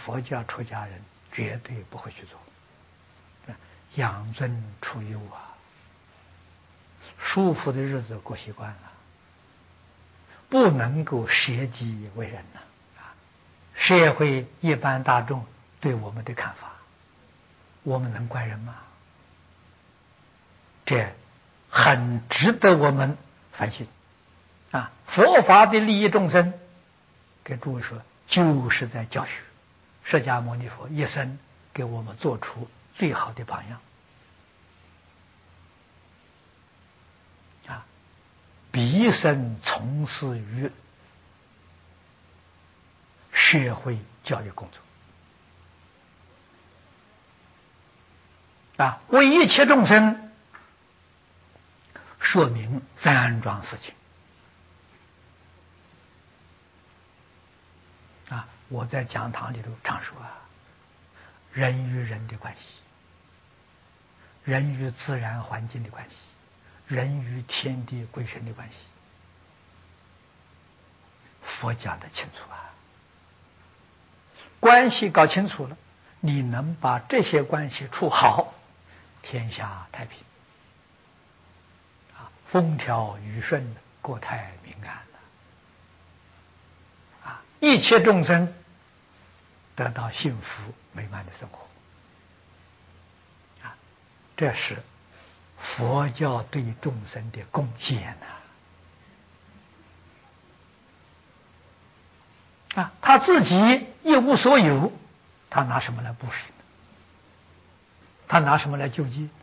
佛教出家人绝对不会去做。养尊处优啊，舒服的日子过习惯了，不能够舍己为人呐！社会一般大众对我们的看法，我们能怪人吗？这很值得我们反省啊！佛法的利益众生，给诸位说，就是在教学。释迦牟尼佛一生给我们做出最好的榜样啊！毕生从事于社会教育工作啊，为一切众生说明三桩事情啊！我在讲堂里头常说啊，人与人的关系，人与自然环境的关系，人与天地鬼神的关系，佛讲得清楚啊！关系搞清楚了，你能把这些关系处好，天下太平啊，风调雨顺，国泰民安啊，一切众生得到幸福美满的生活啊，这是佛教对众生的贡献啊！他自己一无所有，他拿什么来布施？他拿什么来救济？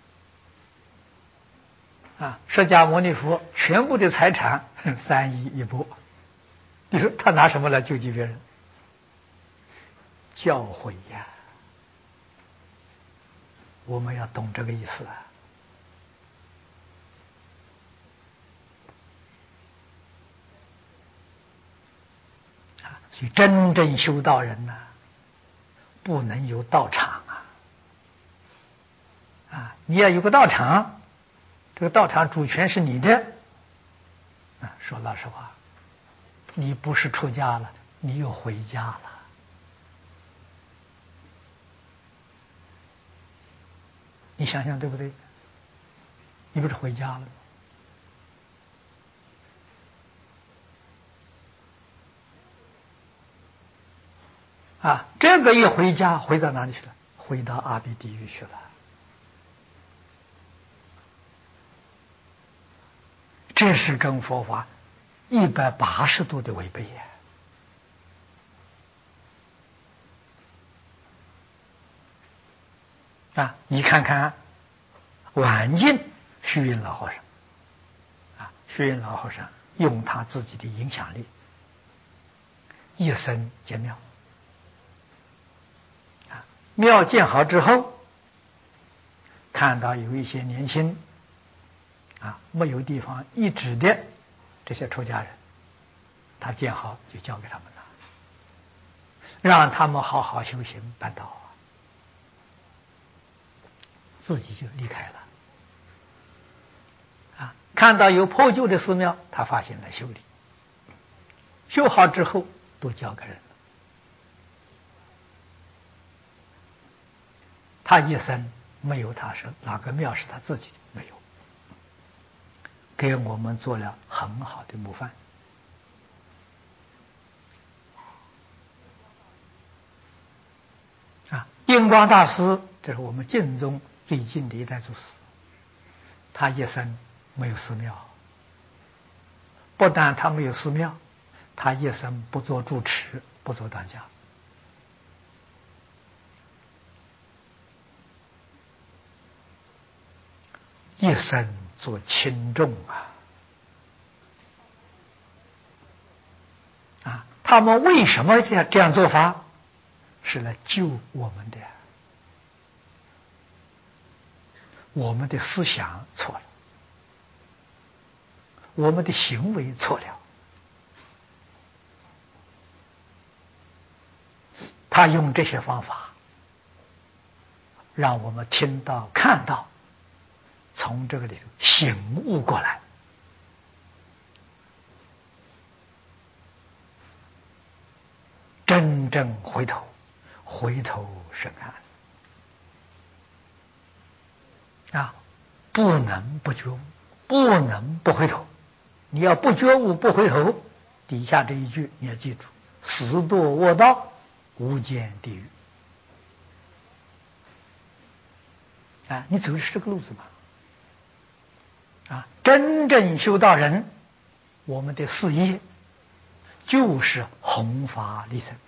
啊！释迦牟尼佛全部的财产3亿1钵，你说他拿什么来救济别人？教诲呀！我们要懂这个意思啊！所以真正修道人呢，不能有道场啊！你要有个道场，这个道场主权是你的啊！说老实话，你不是出家了，你又回家了。你想想对不对？你不是回家了吗？啊，这个一回家，回到哪里去了？回到阿鼻地狱去了。这是跟佛法180度的违背呀！啊，你看看晚近虚云老和尚啊，虚云老和尚用他自己的影响力，一生建庙啊，庙建好之后，看到有一些年轻啊没有地方一指的这些出家人，他建好就交给他们了，让他们好好修行办道，自己就离开了啊。看到有破旧的寺庙，他发现了修理，修好之后都交给人了。他一生没有他说哪个庙是他自己的，没有，给我们做了很好的模范啊。印光大师，这是我们净宗最近的一代祖师，他一生没有寺庙，不但他没有寺庙，他一生不做住持，不做当家，一生做轻重啊！他们为什么这样做法？是来救我们的。我们的思想错了，我们的行为错了，他用这些方法让我们听到看到，从这个里头醒悟过来，真正回头回头是岸啊，不能不觉悟，不能不回头。你要不觉悟不回头，底下这一句你要记住：死堕恶道，无间地狱。啊，你走的是这个路子嘛？啊，真正修道人，我们的事业就是弘法利生，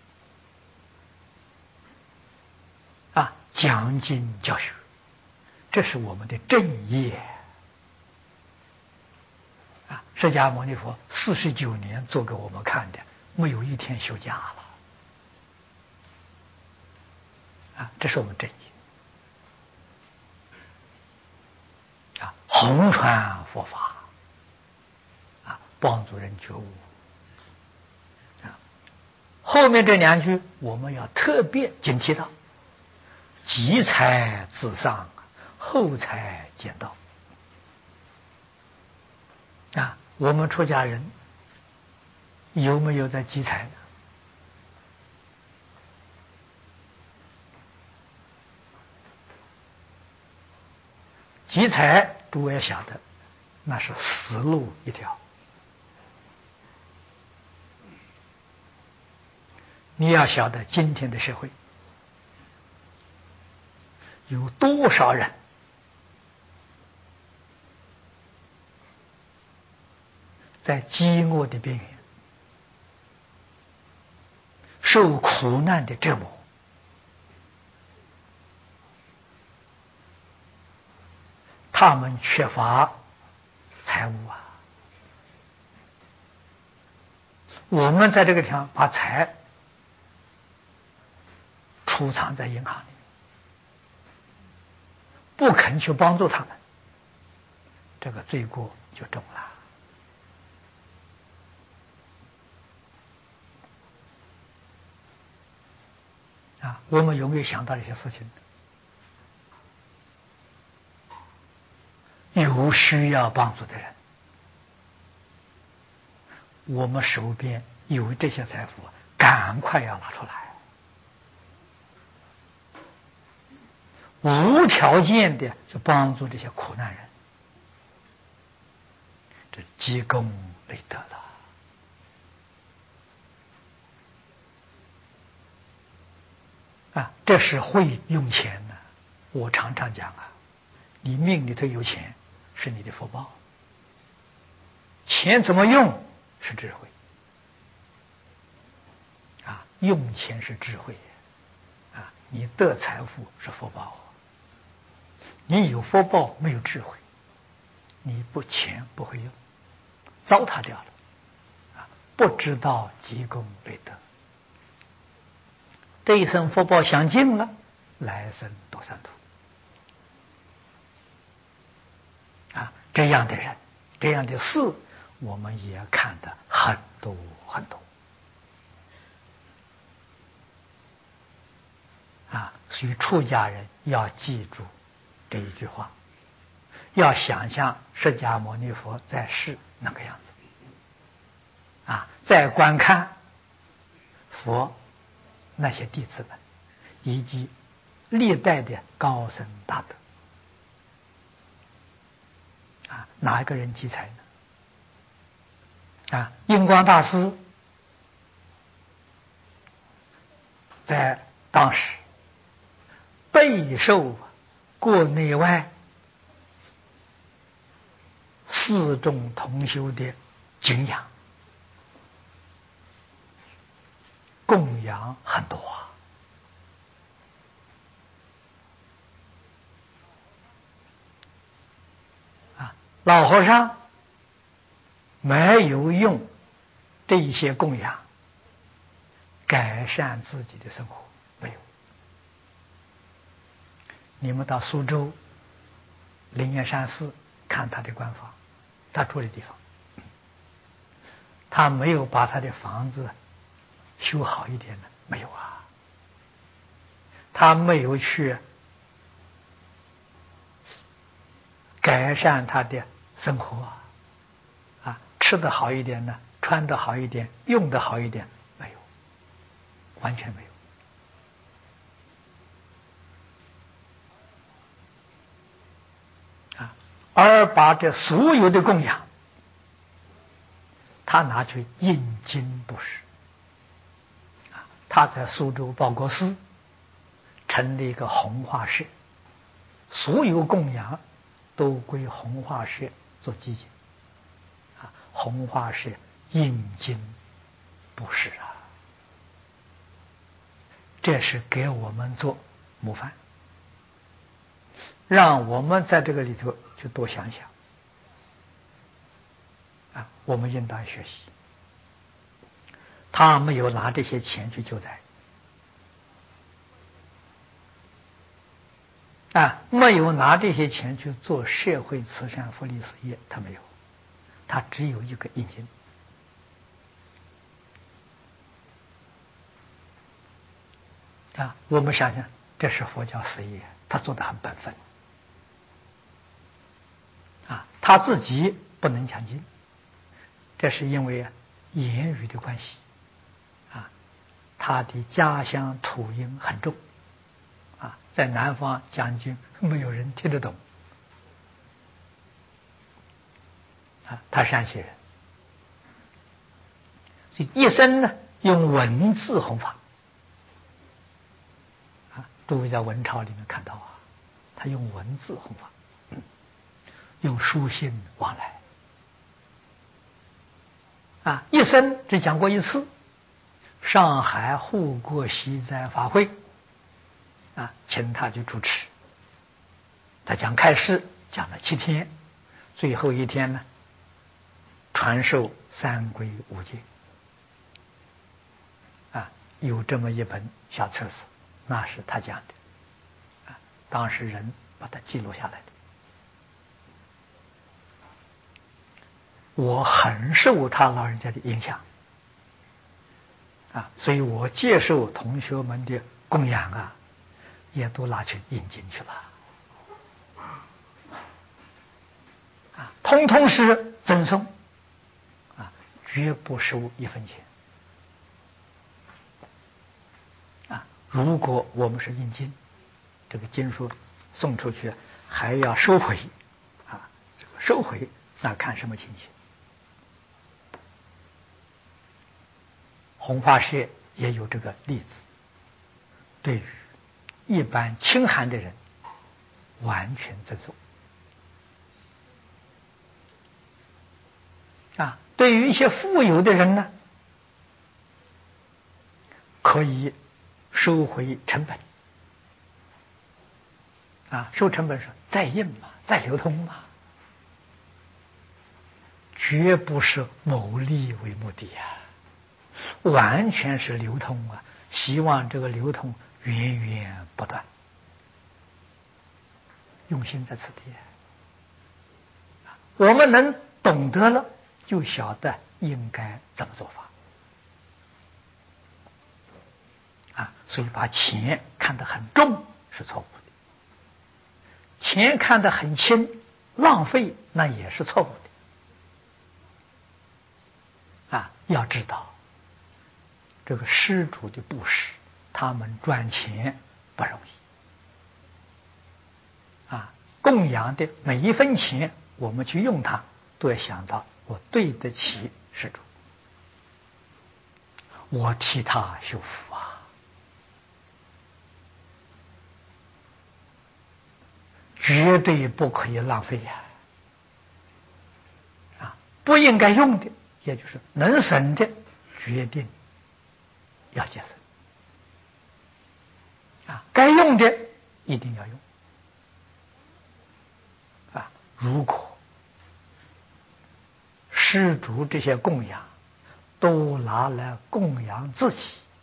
啊，讲经教学，这是我们的正业。啊，释迦牟尼佛49年做给我们看的，没有一天休假了。啊，这是我们正业。啊，弘传佛法，啊，帮助人觉悟。啊，后面这2句我们要特别警惕到：积财自上，后财见道。啊，我们出家人有没有在积财呢？积财，诸位晓得，那是死路一条。你要晓得，今天的社会有多少人在饥饿的边缘，受苦难的折磨，他们缺乏财物啊。我们在这个地方把财储藏在银行里，不肯去帮助他们，这个罪过就重了。啊，我们有没有想到这些事情？有需要帮助的人，我们手边有这些财富，赶快要拿出来，无条件的去帮助这些苦难人，这积功累德了。啊，这是会用钱的。我常常讲啊，你命里头有钱是你的福报，钱怎么用是智慧。啊，用钱是智慧，啊，你得财富是福报。你有福报没有智慧，你钱不会用，糟蹋掉了，啊，不知道积功累德。这一生福报享尽了，来生多三途。啊，这样的人，这样的事，我们也看得很多很多。啊，所以出家人要记住这一句话，要想象释迦牟尼佛在世那个样子。啊，再观看佛那些弟子们，以及历代的高僧大德，啊，哪一个人积财呢？啊，印光大师在当时备受国内外四众同修的敬仰，供养很多啊。老和尚没有用这些供养改善自己的生活，没有。你们到苏州灵岩山寺看他的官房，他住的地方，他没有把他的房子修好一点呢？没有啊。他没有去改善他的生活啊，吃得好一点呢，穿得好一点，用得好一点，没有，完全没有。 而把这所有的供养，他拿去印经布施。他在苏州报国寺成立一个弘化社，所有供养都归弘化社做基金。弘化社印经布施啊，这是给我们做模范，让我们在这个里头去多想想我们应当学习。他没有拿这些钱去救灾没有拿这些钱去做社会慈善福利事业，他没有，他只有一个印经我们想想，这是佛教事业，他做得很本分他自己不能讲经，这是因为言语的关系他的家乡土音很重在南方讲经没有人听得懂他山西人，所以一生呢用文字弘法诸位在文钞里面看到他用文字弘法，用书信往来一生只讲过一次上海护国息灾法会请他去主持，他讲开示讲了7天，最后一天呢传授三归五戒有这么一本小册子，那是他讲的当时人把它记录下来的。我很受他老人家的影响所以我接受同学们的供养也都拿去印经去了通通是赠送绝不收一分钱如果我们是印经，这个经书送出去还要收回这个收回那看什么情形。弘化社也有这个例子，对于一般清寒的人完全赠送对于一些富有的人呢，可以收回成本收成本是再印嘛，再流通嘛，绝不是牟利为目的完全是流通希望这个流通源源不断，用心在此地我们能懂得了，就晓得应该怎么做法所以把钱看得很重是错误的，钱看得很轻浪费那也是错误的要知道这个施主的布施，他们赚钱不容易供养的每一分钱我们去用它，都要想到我对得起施主，我替他修福绝对不可以浪费不应该用的，也就是能省的决定要节省该用的一定要用如果施主这些供养都拿来供养自己，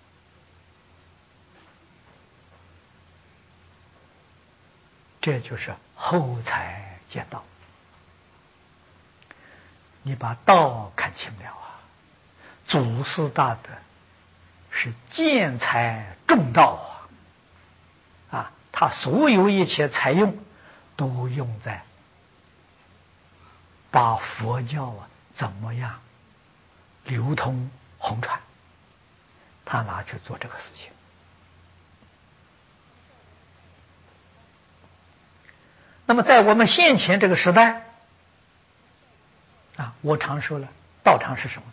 这就是后财见道。你把道看清了祖师大德是见财重道他所有一切财用都用在把佛教怎么样流通弘传，他拿去做这个事情。 那么在我们现前这个时代啊，我常说了，道场是什么？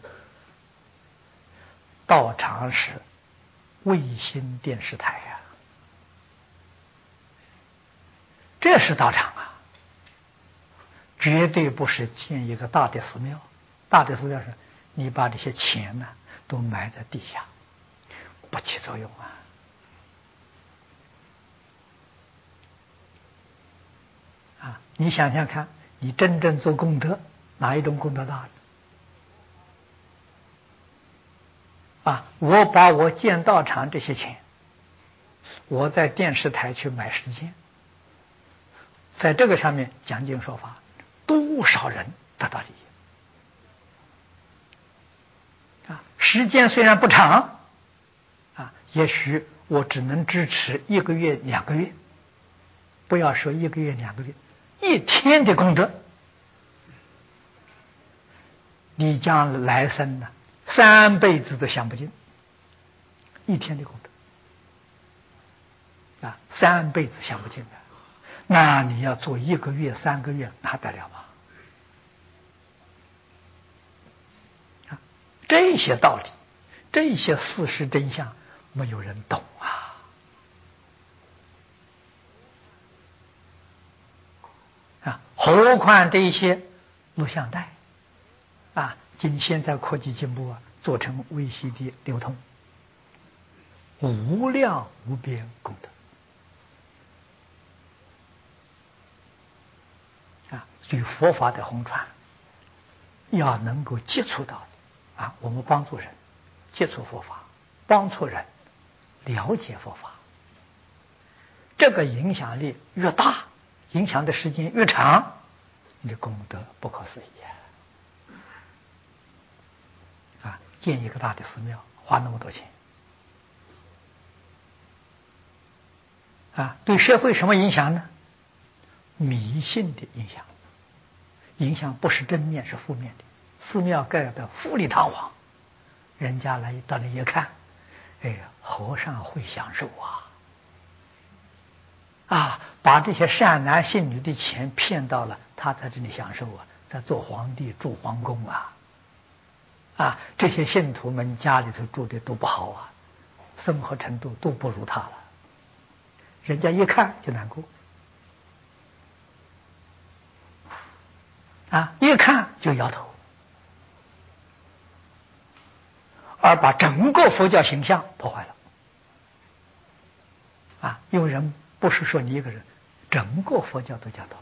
道场是卫星电视台呀，这是道场啊，绝对不是建一个大的寺庙。大的寺庙是你把这些钱呢都埋在地下，不起作用啊。啊，你想想看，你真正做功德，哪一种功德大？啊，我把我建道场这些钱，我在电视台去买时间，在这个上面讲经说法，多少人得到利益啊！时间虽然不长啊，也许我只能支持1个月、2个月，不要说1个月、2个月，1天的功德，你将来生呢3辈子都享不尽，1天的功德啊，3辈子享不尽的。那你要做1个月、3个月，那得了吗？啊，这些道理，这些事实真相，没有人懂啊！啊，何况这些录像带啊，经现在科技进步啊，做成VCD流通，无量无边功德。对佛法的弘传，要能够接触到啊，我们帮助人接触佛法，帮助人了解佛法，这个影响力越大，影响的时间越长，你的功德不可思议啊！建一个大的寺庙，花那么多钱啊，对社会什么影响呢？迷信的影响。影响不是正面，是负面的。寺庙盖的富丽堂皇，人家到那一看，哎呀，和尚会享受啊！把这些善男信女的钱骗到了，他在这里享受啊，在做皇帝住皇宫啊！这些信徒们家里头住的都不好啊，生活程度都不如他了，人家一看就难过。啊，一看就摇头，而把整个佛教形象破坏了。啊，因为人不是说你一个人，整个佛教都讲到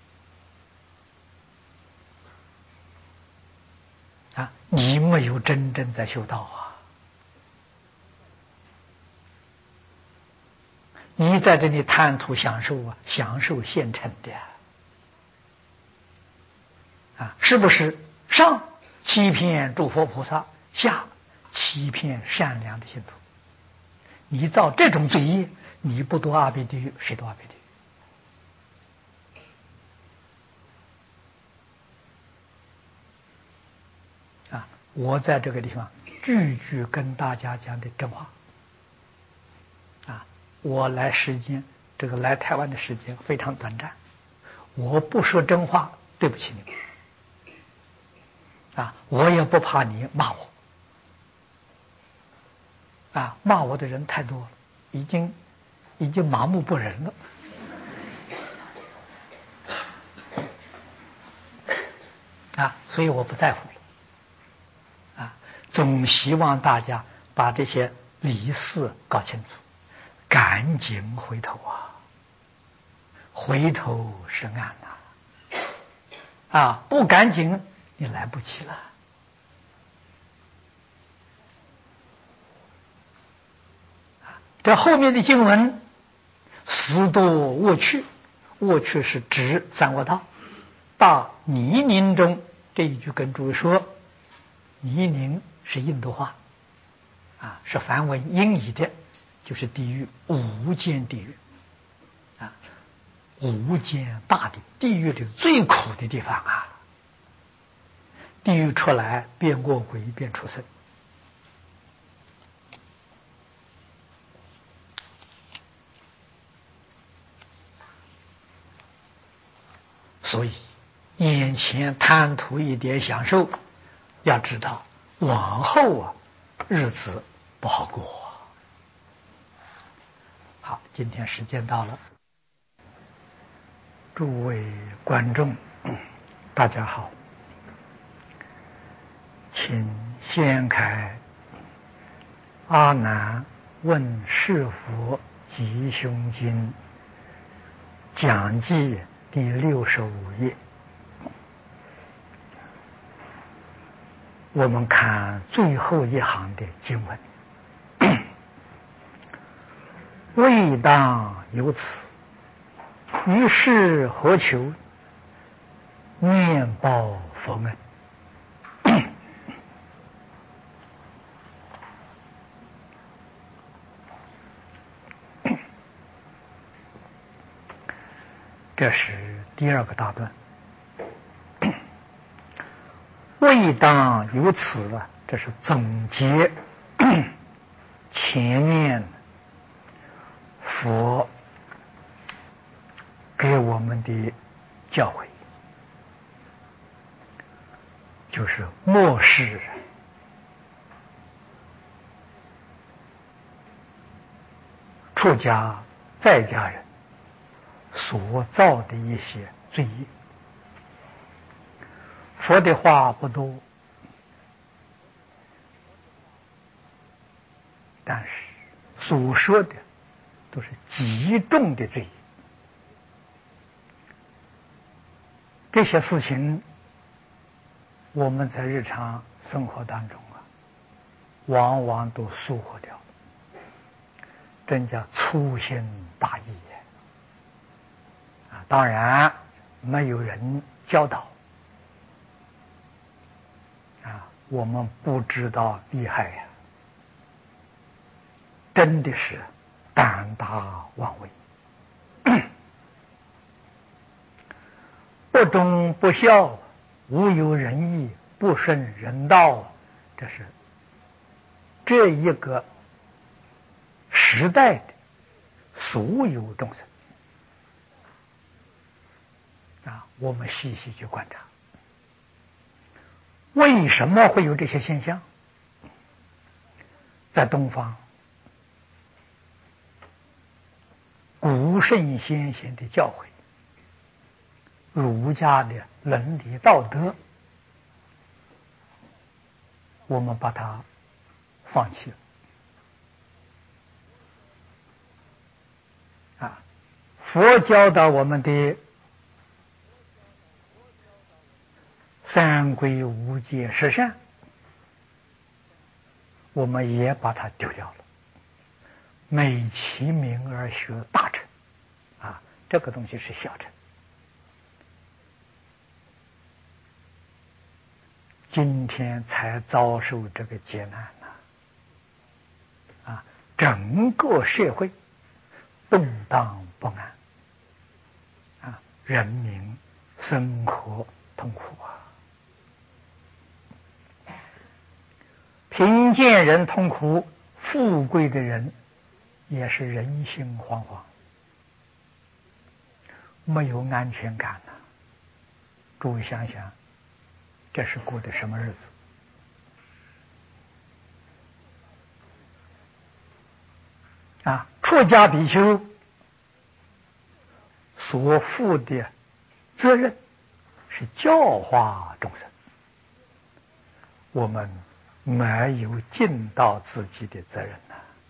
啊，你没有真正在修道啊，你在这里贪图享受啊，享受现成的啊，是不是？上欺骗诸佛菩萨，下欺骗善良的信徒。你造这种罪业，你不堕阿鼻地狱，谁堕阿鼻地狱？啊，我在这个地方句句跟大家讲的真话。啊，我来时间，这个来台湾的时间非常短暂，我不说真话，对不起你们。啊，我也不怕你骂我。啊，骂我的人太多了，已经麻木不仁了。啊，所以我不在乎了。啊，总希望大家把这些理事搞清楚，赶紧回头啊！回头是岸呐！啊，不赶紧你来不及了。这后面的经文，十多恶趣，恶趣是指三恶道。大泥泞中这一句跟诸位说，泥泞是印度话，啊，是梵文音译的，就是地狱，无间地狱，啊，无间大地，地狱里最苦的地方啊！地狱出来变恶鬼，变畜生。 所以眼前贪图一点享受，要知道往后日子不好过。好，今天时间到了，诸位观众，大家好，请掀开阿难问是佛吉凶经讲记第65页，我们看最后一行的经文。未当有此，于是何求？念报佛恩。这是第二个大段。未当有此这是总结前面佛给我们的教诲，就是漠视出家在家人所造的一些罪业。佛的话不多，但是所说的都是极重的罪业。这些事情我们在日常生活当中往往都疏忽掉，真叫粗心大意当然没有人教导我们不知道厉害真的是胆大妄为。不忠不孝，无有仁义，不顺人道，这是这一个时代的所有众生我们细细去观察，为什么会有这些现象？在东方，古圣先贤的教诲，儒家的伦理道德，我们把它放弃了佛教导我们的三规五戒十善，我们也把它丢掉了，美其名而学大乘这个东西是小乘。今天才遭受这个劫难整个社会动荡不安人民生活痛苦贫贱人痛苦，富贵的人也是人心惶惶，没有安全感诸位想想，这是过的什么日子出家比丘所负的责任是教化众生，我们没有尽到自己的责任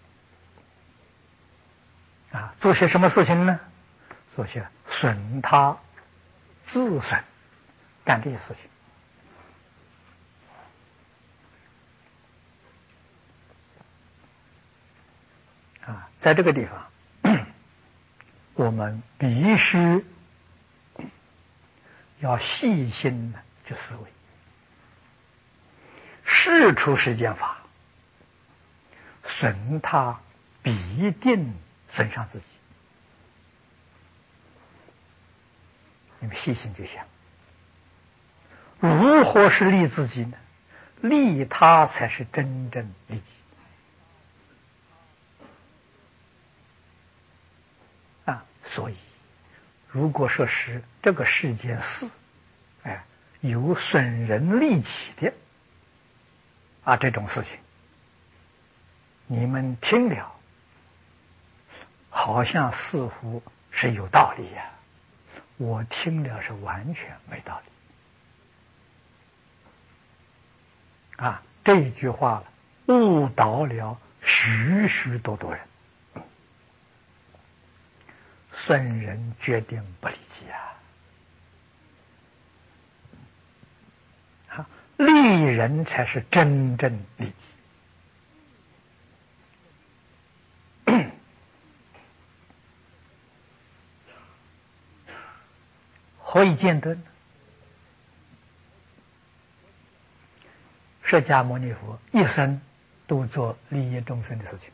做些什么事情呢？做些损他自损，干这些事情在这个地方我们必须要细心的去思维，事出世间法，损他必定损伤自己。你们细心去想，如何是利自己呢？利他才是真正利己所以如果说是这个世间事，有损人利己的这种事情，你们听了，好像似乎是有道理呀，我听了是完全没道理。这一句话误导了许许多多人。圣人决定不利己利人才是真正利己。何以见得呢？释迦牟尼佛一生都做利益众生的事情，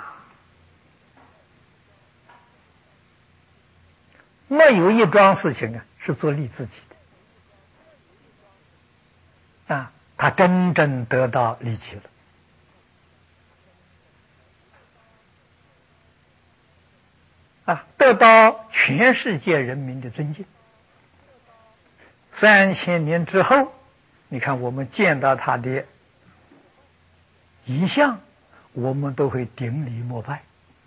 没有一桩事情是做利自己的他真正得到利己了得到全世界人民的尊敬。3000年之后，你看我们见到他的遗像，我们都会顶礼膜拜。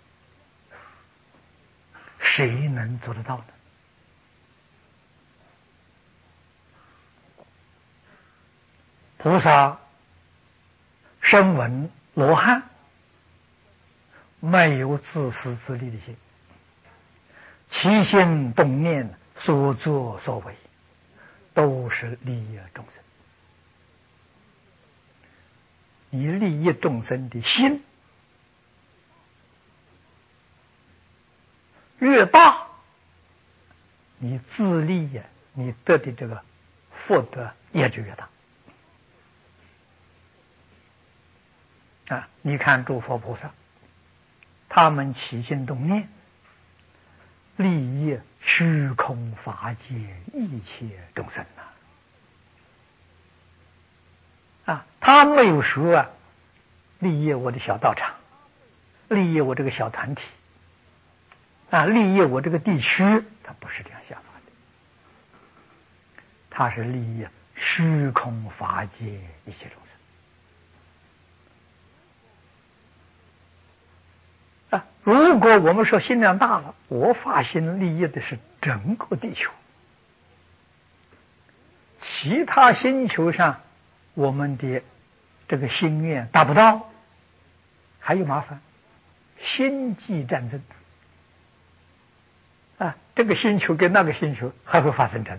谁能做得到呢？菩萨声闻罗汉没有自私自利的心，起心动念所作所为都是利益众生。你利益众生的心越大，你自利你得的这个福德也就越大你看诸佛菩萨，他们起心动念利益虚空法界一切众生他没有说利益我的小道场，利益我这个小团体利益我这个地区，他不是这样想法的，他是利益虚空法界一切众生如果我们说心量大了，我发心利益的是整个地球，其他星球上我们的这个心愿达不到，还有麻烦，星际战争这个星球跟那个星球还会发生战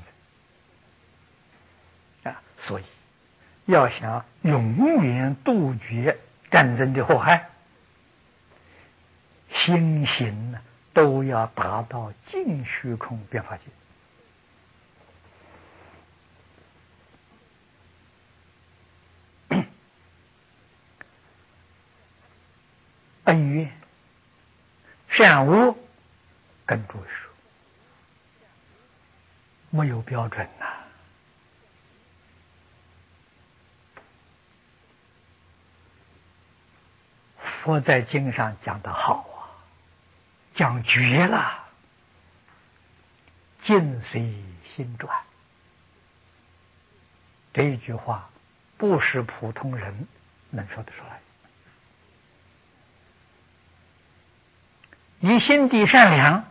争所以要想永远杜绝战争的祸害，心行都要达到净虚空变法界。恩怨善恶跟诸位说没有标准佛在经上讲得好讲绝了，境随心转。这一句话不是普通人能说得出来。你心地善良，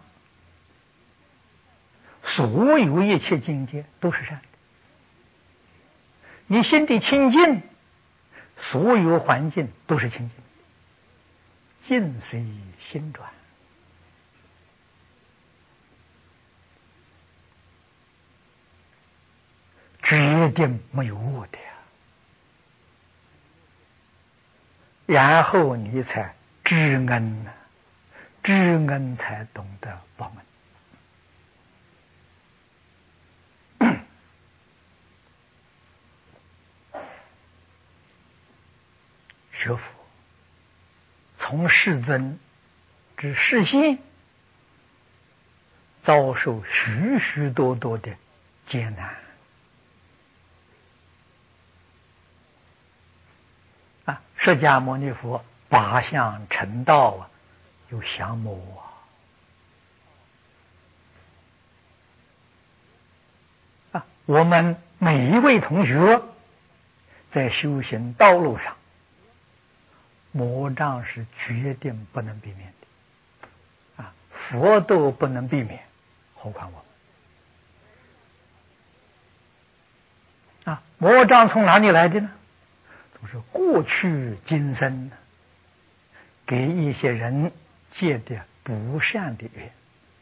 所有一切境界都是善的；你心地清净，所有环境都是清净的。境随心转，决定没有恶的然后你才知恩知恩才懂得报恩。学佛从世尊之示现，遭受许许多多的艰难释迦牟尼佛8相成道有降魔我们每一位同学在修行道路上，魔障是决定不能避免的佛都不能避免，何况我们魔障从哪里来的呢？都是过去今生给一些人结的不善的缘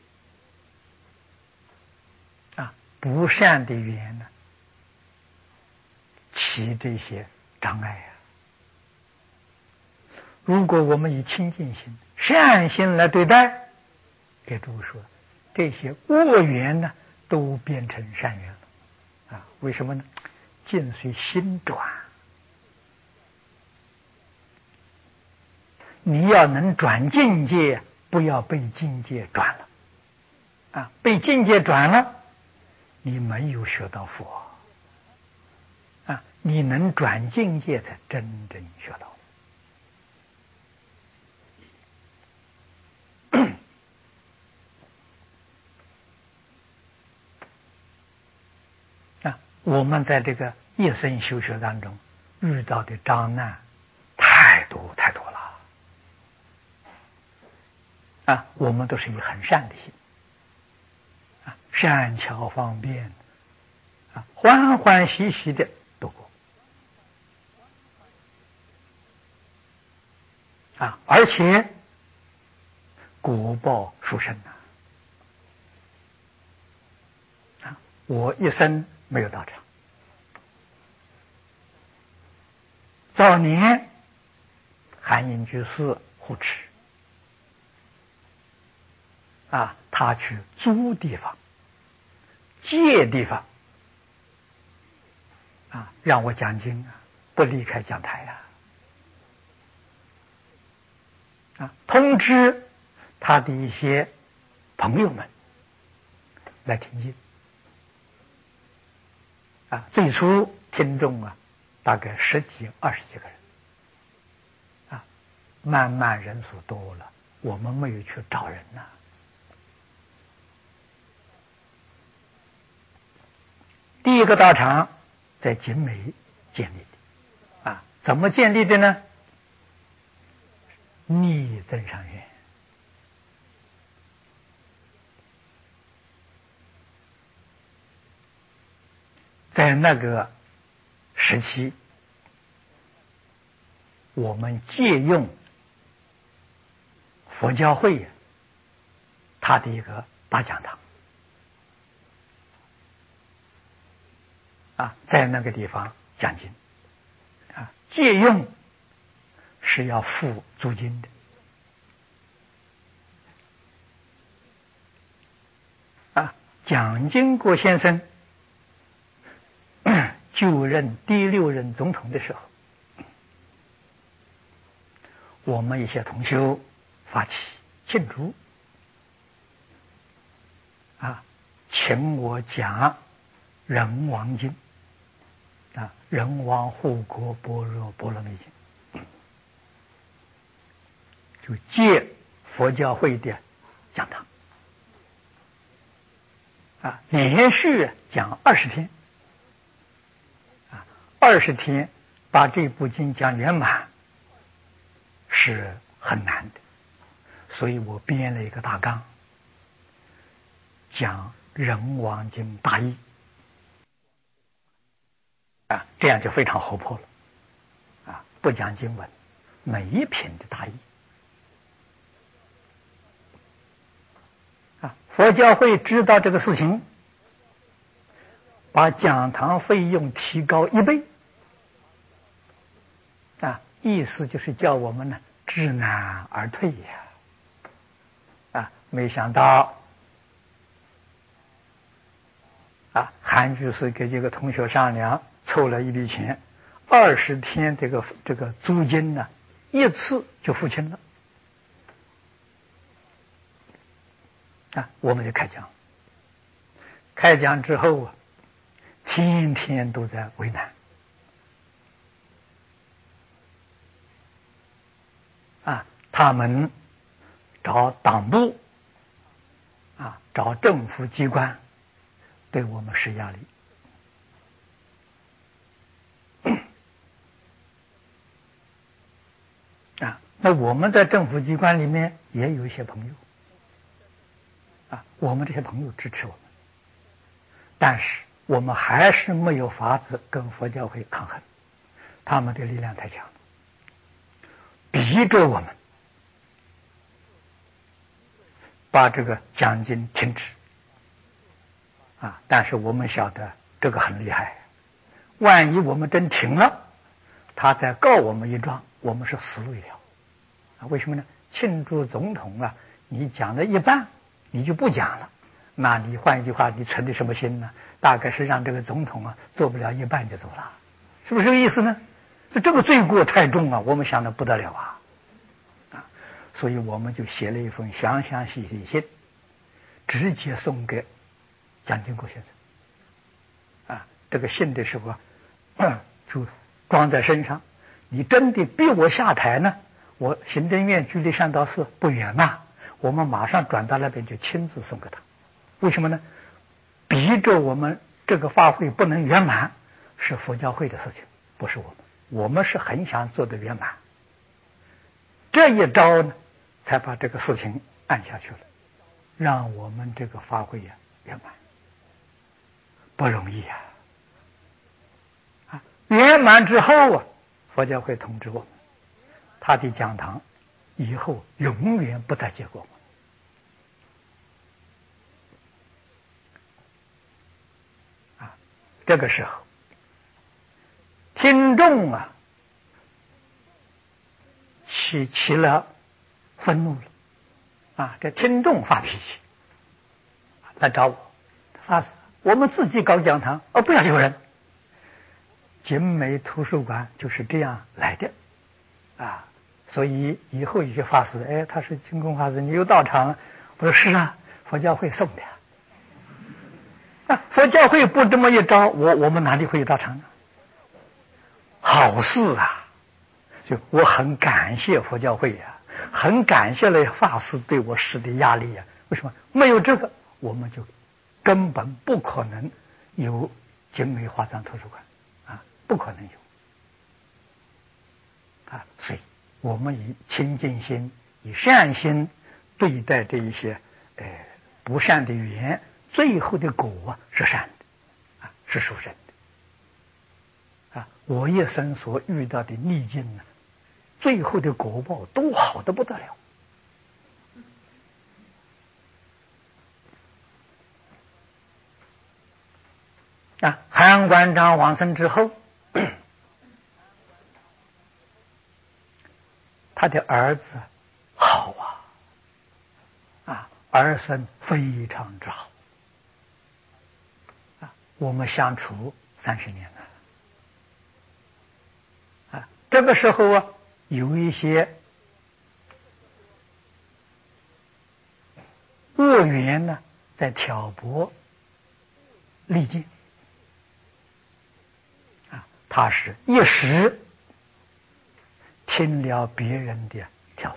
不善的缘呢，起这些障碍如果我们以清净心、善心来对待，给诸位说，这些恶缘呢，都变成善缘了为什么呢？境随心转，你要能转境界，不要被境界转了被境界转了，你没有学到佛你能转境界，才真正学到我们在这个一生修学当中遇到的障难太多太多了我们都是以很善的心善巧方便欢欢喜喜的度过而且果报殊胜我一生没有到场。早年韩英居士护持他去租地方、借地方让我讲经不离开讲台通知他的一些朋友们来听经最初听众大概10几、20几个人慢慢人数多了，我们没有去找人第一个道场在景美建立的怎么建立的呢？逆增上缘在那个时期，我们借用佛教会他的一个大讲堂在那个地方讲经借用是要付租金的蒋经国先生就任第6任总统的时候，我们一些同修发起庆祝请我讲人王经人王护国般若波罗蜜经，就借佛教会的讲堂连续讲20天20天把这部经讲圆满是很难的，所以我编了一个大纲，讲人王经大义这样就非常活泼了不讲经文，每一品的大义佛教会知道这个事情，把讲堂费用提高1倍意思就是叫我们呢知难而退没想到韩居士跟这个同学商量，凑了一笔钱，20天这个租金呢一次就付清了我们就开讲，开讲之后天天都在为难他们找党部找政府机关对我们施压力那我们在政府机关里面也有一些朋友我们这些朋友支持我们，但是我们还是没有法子跟佛教会抗衡，他们的力量太强了，逼着我们把这个奖金停止但是我们晓得这个很厉害，万一我们真停了，他再告我们一状，我们是死路一条为什么呢？庆祝总统你讲了一半你就不讲了，那你换一句话，你存的什么心呢？大概是让这个总统做不了一半就走了，是不是这个意思呢？这个罪过太重我们想的不得了所以我们就写了一封详详细细信，直接送给蒋经国先生这个信的时候就装在身上，你真的逼我下台呢，我行政院距离善导寺不远我们马上转到那边就亲自送给他。为什么呢？逼着我们这个法会不能圆满是佛教会的事情，不是我们是很想做得圆满，这一招呢才把这个事情按下去了，让我们这个法会圆满，不容易圆满之后佛教会通知我们，他的讲堂以后永远不再接过这个时候听众起了愤怒了这听众发脾气来找我，发誓我们自己搞讲堂不要有人。景美图书馆就是这样来的所以以后有些法师他是净空法师，你有道场？我说是佛教会送的佛教会不这么一招，我们哪里会有道场呢？好事就我很感谢佛教会很感谢了法师对我施的压力为什么？没有这个我们就根本不可能有景美华藏图书馆不可能有所以我们以清净心以善心对待这一些不善的语言，最后的果是善的是殊胜的我一生所遇到的逆境最后的果报都好得不得了韩馆长往生之后，他的儿子好儿孙非常之好我们相处30年了这个时候有一些恶缘呢在挑拨离间他是一时听了别人的挑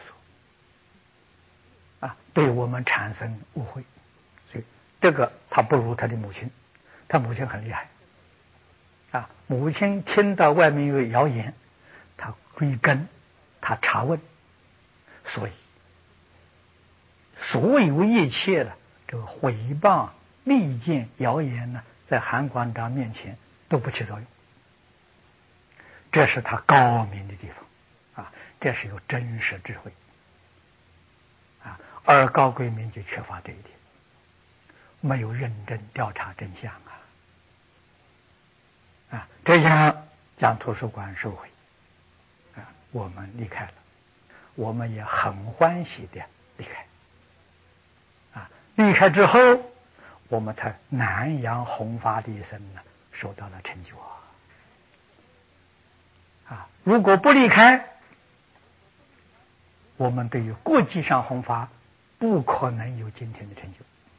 唆对我们产生误会，所以这个他不如他的母亲，他母亲很厉害母亲听到外面有谣言，他追根，他查问，所以所有一切的这个毁谤利剑谣言呢，在韩馆长面前都不起作用，这是他高明的地方这是有真实智慧而高贵明就缺乏这一点，没有认真调查真相这样将图书馆收回我们离开了，我们也很欢喜的离开离开之后，我们才南洋弘法的一生呢受到了成就如果不离开，我们对于国际上弘法不可能有今天的成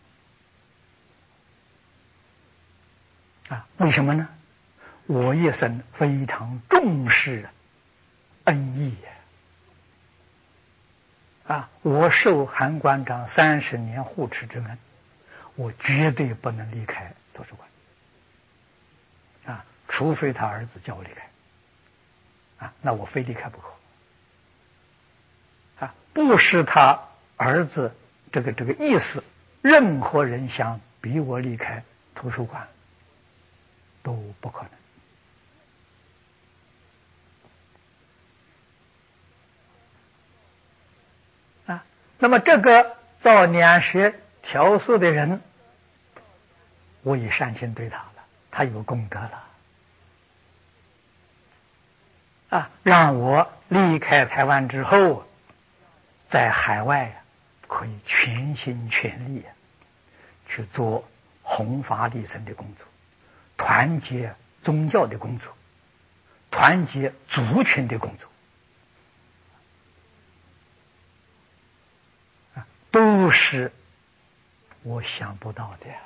就为什么呢？我一生非常重视恩义我受韩馆长30年护持之恩，我绝对不能离开图书馆除非他儿子叫我离开那我非离开不可不是他儿子这个意思，任何人想逼我离开图书馆都不可能。那么这个造粮食笤帚的人，我以善心对他了，他有功德了。让我离开台湾之后，在海外可以全心全力去做弘法利生的工作，团结宗教的工作，团结族群的工作，都是我想不到的。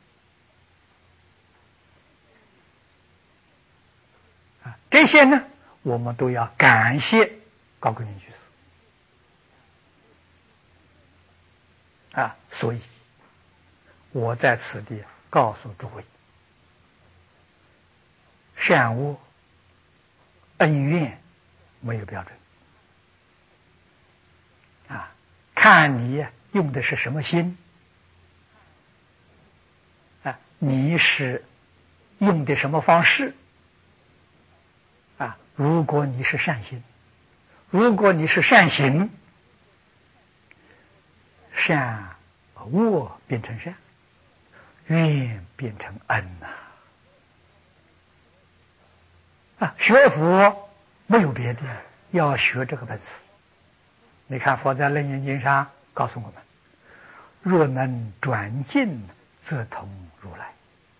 这些呢，我们都要感谢高桂林居士。所以我在此地告诉诸位，善恶恩怨没有标准。看你用的是什么心。你是用的什么方式。如果你是善心，如果你是善行，善恶变成善，怨变成恩学佛没有别的，要学这个本事。你看佛在《楞严经》上告诉我们，若能转境则同如来。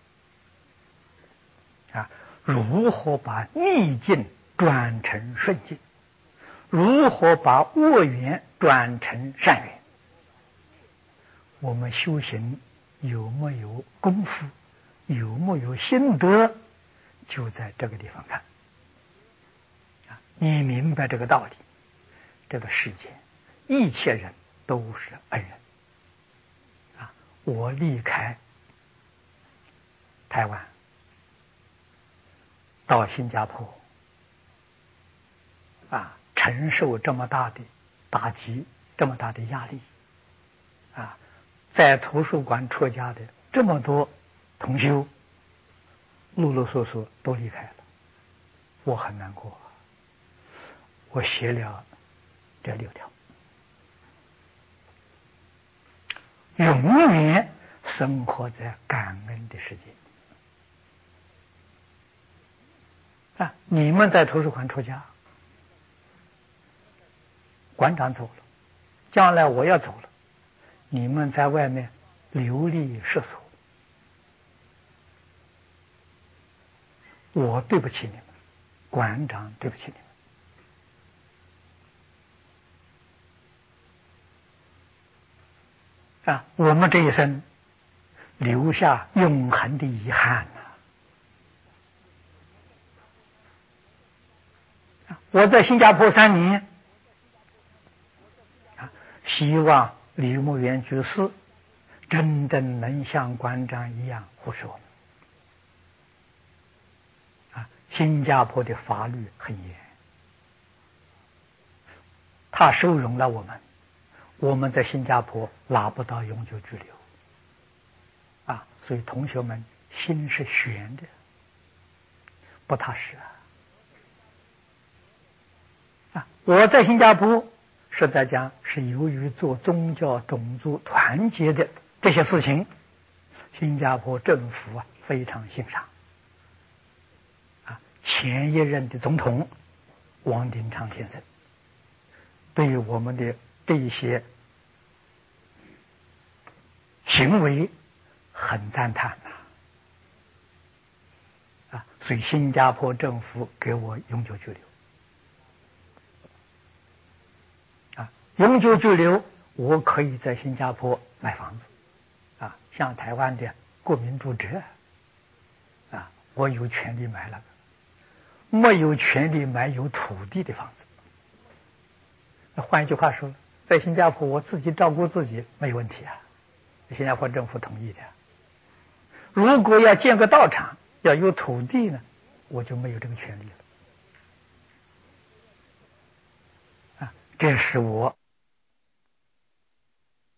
如何把逆境转成顺境，如何把恶缘转成善缘，我们修行有没有功夫，有没有心得，就在这个地方看。你明白这个道理，这个世界一切人都是恩人。我离开台湾到新加坡，承受这么大的打击，这么大的压力，在图书馆出家的这么多同修，陆陆续续都离开了，我很难过。我写了这6条，永远生活在感恩的世界。你们在图书馆出家，馆长走了，将来我要走了，你们在外面流离失所，我对不起你们，馆长对不起你们。我们这一生留下永恒的遗憾。我在新加坡3年，希望李牧原居士真正能像馆长一样护持我们。新加坡的法律很严，他收容了我们，我们在新加坡拿不到永久居留。所以同学们心是悬的，不踏实。我在新加坡实在讲是由于做宗教种族团结的这些事情，新加坡政府非常欣赏。前一任的总统王鼎昌先生对于我们的这一些行为很赞叹所以新加坡政府给我永久居留。永久居留，我可以在新加坡买房子，像台湾的国民住宅，我有权利买了，没有权利买有土地的房子。换一句话说，在新加坡我自己照顾自己没有问题新加坡政府同意的。如果要建个道场，要有土地呢，我就没有这个权利了。这是我